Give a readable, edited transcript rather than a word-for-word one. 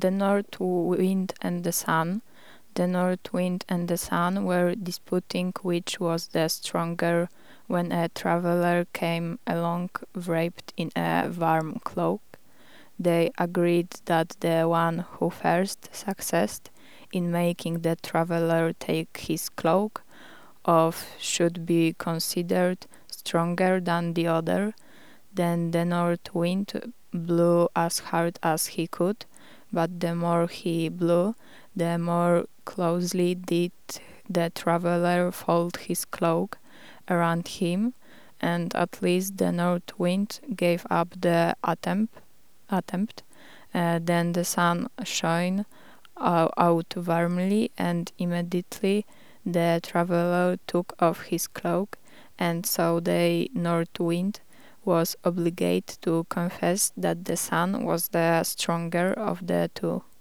The north wind and the sun. The north wind and the sun were disputing which was the stronger when a traveler came along wrapped in a warm cloak. They agreed that the one who first succeeded in making the traveler take his cloak off should be considered stronger than the other. Then the north wind blew as hard as he could, but the more he blew, the more closely did the traveler fold his cloak around him, and at least the north wind gave up the attempt. Then the sun shone out warmly, and immediately the traveler took off his cloak, and so the north wind was obliged to confess that the sun was the stronger of the two.